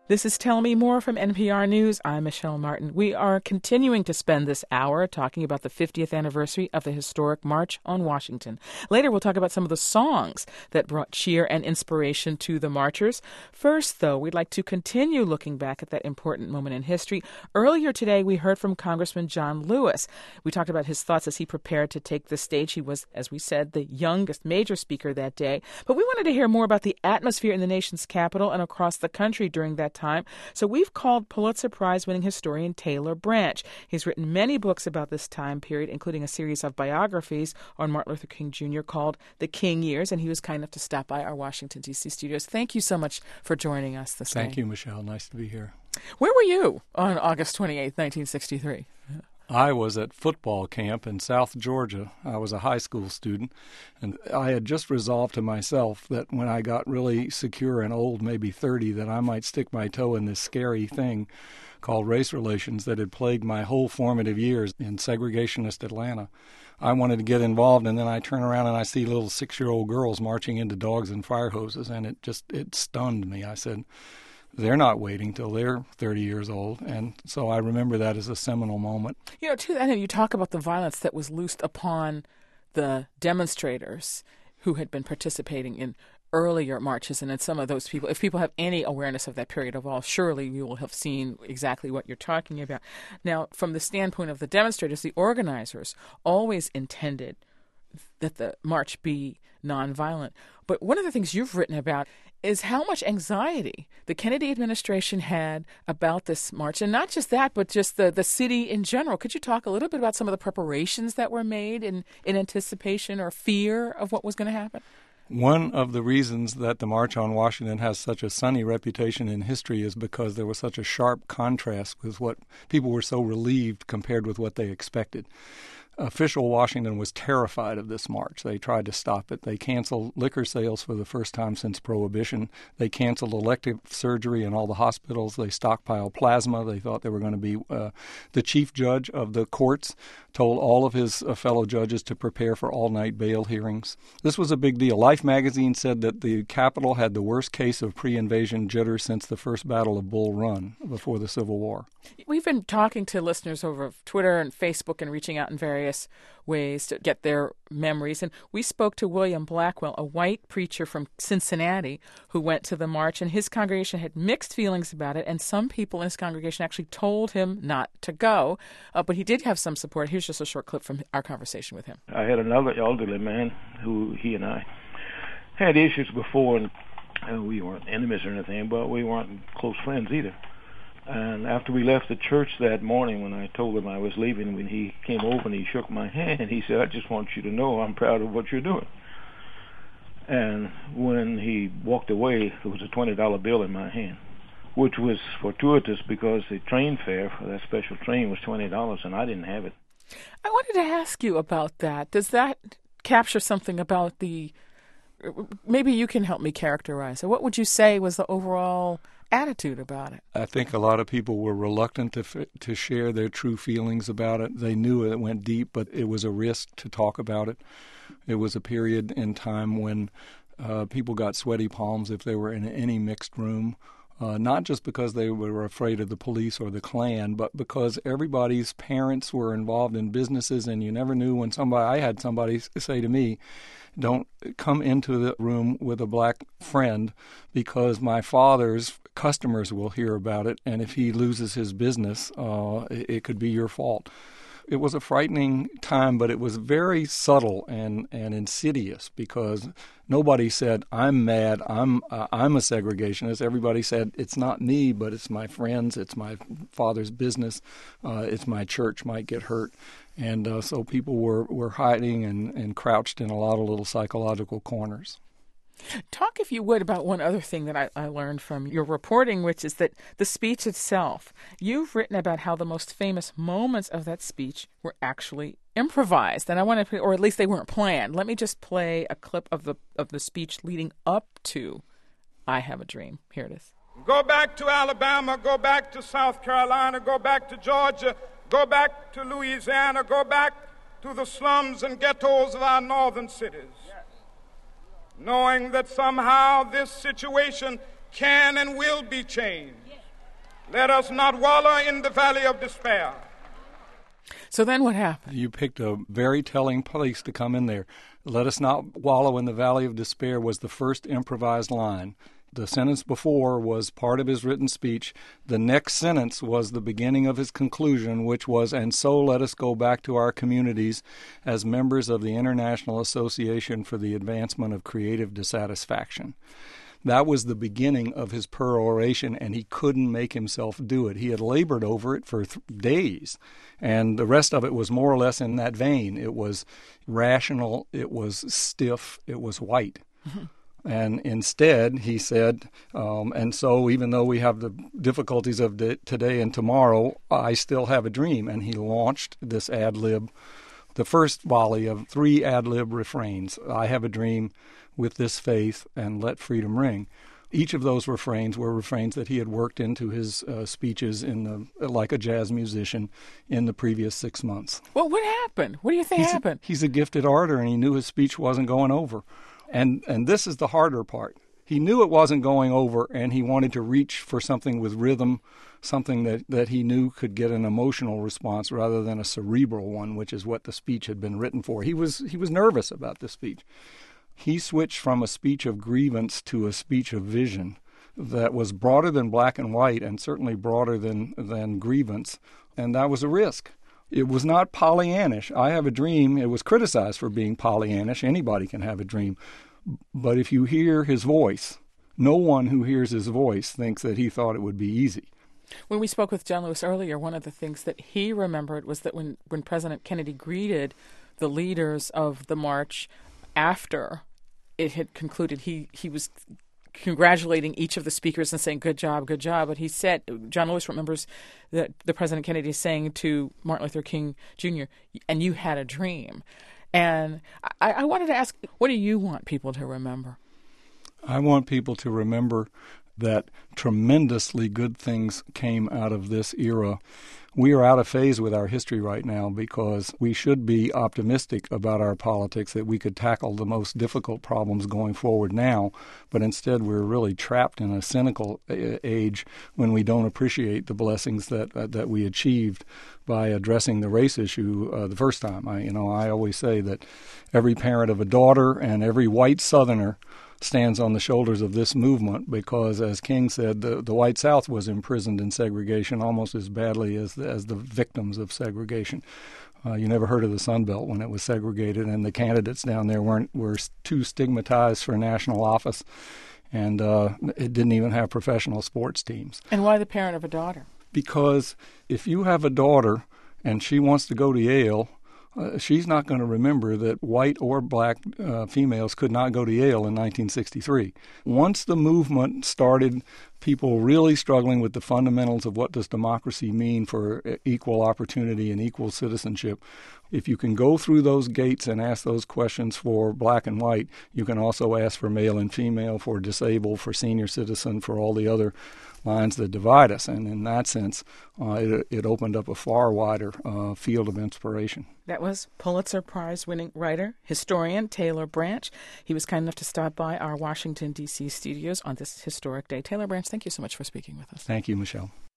This is Tell Me More from NPR News. I'm Michelle Martin. We are continuing to spend this hour talking about the 50th anniversary of the historic March on Washington. Later, we'll talk about some of the songs that brought cheer and inspiration to the marchers. First, though, we'd like to continue looking back at that important moment in history. Earlier today, we heard from Congressman John Lewis. We talked about his thoughts as he prepared to take the stage. He was, as we said, the youngest major speaker that day. But we wanted to hear more about the atmosphere in the nation's capital and across the country during that time. So we've called Pulitzer Prize-winning historian Taylor Branch. He's written many books about this time period, including a series of biographies on Martin Luther King Jr. called The King Years, and he was kind enough to stop by our Washington, D.C. studios. Thank you so much for joining us this day. Thank you, Michelle. Nice to be here. Where were you on August 28, 1963? I was at football camp in South Georgia. I was a high school student, and I had just resolved to myself that when I got really secure and old, maybe 30, that I might stick my toe in this scary thing called race relations that had plagued my whole formative years in segregationist Atlanta. I wanted to get involved, and then I turn around and I see little 6-year-old girls marching into dogs and fire hoses, and it stunned me. I said, they're not waiting till they're 30 years old. And so I remember that as a seminal moment. You know, to that end, you talk about the violence that was loosed upon the demonstrators who had been participating in earlier marches. And in some of those people, if people have any awareness of that period of all, surely you will have seen exactly what you're talking about. Now, from the standpoint of the demonstrators, the organizers always intended that the march be nonviolent. But one of the things you've written about is how much anxiety the Kennedy administration had about this march. And not just that, but just the city in general. Could you talk a little bit about some of the preparations that were made in anticipation or fear of what was going to happen? One of the reasons that the March on Washington has such a sunny reputation in history is because there was such a sharp contrast with what people were so relieved compared with what they expected. Official Washington was terrified of this march. They tried to stop it. They canceled liquor sales for the first time since Prohibition. They canceled elective surgery in all the hospitals. They stockpiled plasma. They thought they were going to be the chief judge of the courts told all of his fellow judges to prepare for all-night bail hearings. This was a big deal. Life magazine said that the Capitol had the worst case of pre-invasion jitters since the first Battle of Bull Run before the Civil War. We've been talking to listeners over Twitter and Facebook and reaching out in various ways to get their memories. And we spoke to William Blackwell, a white preacher from Cincinnati who went to the march, and his congregation had mixed feelings about it, and some people in his congregation actually told him not to go, but he did have some support. Here's just a short clip from our conversation with him. I had another elderly man who he and I had issues before, and we weren't enemies or anything, but we weren't close friends either. And after we left the church that morning, when I told him I was leaving, when he came over and he shook my hand, he said, "I just want you to know I'm proud of what you're doing." And when he walked away, there was a $20 bill in my hand, which was fortuitous because the train fare for that special train was $20, and I didn't have it. I wanted to ask you about that. Does that capture something about maybe you can help me characterize it. What would you say was the overall attitude about it? I think a lot of people were reluctant to share their true feelings about it. They knew it went deep, but it was a risk to talk about it. It was a period in time when people got sweaty palms if they were in any mixed room, not just because they were afraid of the police or the Klan, but because everybody's parents were involved in businesses, and you never knew when I had somebody say to me, "Don't come into the room with a black friend because my father's customers will hear about it, and if he loses his business, it could be your fault." It was a frightening time, but it was very subtle and insidious because nobody said, "I'm mad, I'm a segregationist." Everybody said, "It's not me, but it's my friends, it's my father's business, it's my church might get hurt." And so people were hiding and crouched in a lot of little psychological corners. Talk, if you would, about one other thing that I learned from your reporting, which is that the speech itself, you've written about how the most famous moments of that speech were actually improvised. And I want to, or at least they weren't planned. Let me just play a clip of the speech leading up to I Have a Dream. Here it is. Go back to Alabama, go back to South Carolina, go back to Georgia, go back to Louisiana, go back to the slums and ghettos of our northern cities. Knowing that somehow this situation can and will be changed. Let us not wallow in the valley of despair. So then what happened? You picked a very telling place to come in there. Let us not wallow in the valley of despair was the first improvised line. The sentence before was part of his written speech. The next sentence was the beginning of his conclusion, which was, and so let us go back to our communities as members of the International Association for the Advancement of Creative Dissatisfaction. That was the beginning of his peroration, and he couldn't make himself do it. He had labored over it for days, and the rest of it was more or less in that vein. It was rational, it was stiff, it was white. Mm-hmm. And instead, he said, and so even though we have the difficulties of today and tomorrow, I still have a dream. And he launched this ad-lib, the first volley of 3 ad-lib refrains. I have a dream, with this faith, and let freedom ring. Each of those refrains were refrains that he had worked into his speeches like a jazz musician in the previous 6 months. Well, what happened? What do you think happened? He's a gifted orator, and he knew his speech wasn't going over. And this is the harder part. He knew it wasn't going over, and he wanted to reach for something with rhythm, something that he knew could get an emotional response rather than a cerebral one, which is what the speech had been written for. He was nervous about the speech. He switched from a speech of grievance to a speech of vision that was broader than black and white and certainly broader than grievance, and that was a risk. It was not Pollyannish. I have a dream. It was criticized for being Pollyannish. Anybody can have a dream. But if you hear his voice, no one who hears his voice thinks that he thought it would be easy. When we spoke with John Lewis earlier, one of the things that he remembered was that when President Kennedy greeted the leaders of the march after it had concluded, he was congratulating each of the speakers and saying, good job, good job. But he said, John Lewis remembers that the President Kennedy saying to Martin Luther King Jr., and you had a dream. And I wanted to ask, what do you want people to remember? I want people to remember that tremendously good things came out of this era. We are out of phase with our history right now because we should be optimistic about our politics, that we could tackle the most difficult problems going forward now, but instead we're really trapped in a cynical age when we don't appreciate the blessings that we achieved by addressing the race issue the first time. I always say that every parent of a daughter and every white Southerner stands on the shoulders of this movement because, as King said, the white South was imprisoned in segregation almost as badly as the victims of segregation. You never heard of the Sun Belt when it was segregated, and the candidates down there were too stigmatized for national office, and it didn't even have professional sports teams. And why the parent of a daughter? Because if you have a daughter and she wants to go to Yale, she's not going to remember that white or black females could not go to Yale in 1963. Once the movement started, people really struggling with the fundamentals of what does democracy mean for equal opportunity and equal citizenship. If you can go through those gates and ask those questions for black and white, you can also ask for male and female, for disabled, for senior citizen, for all the other lines that divide us. And in that sense, it opened up a far wider field of inspiration. That was Pulitzer Prize-winning writer, historian Taylor Branch. He was kind enough to stop by our Washington, D.C. studios on this historic day. Taylor Branch, thank you so much for speaking with us. Thank you, Michelle.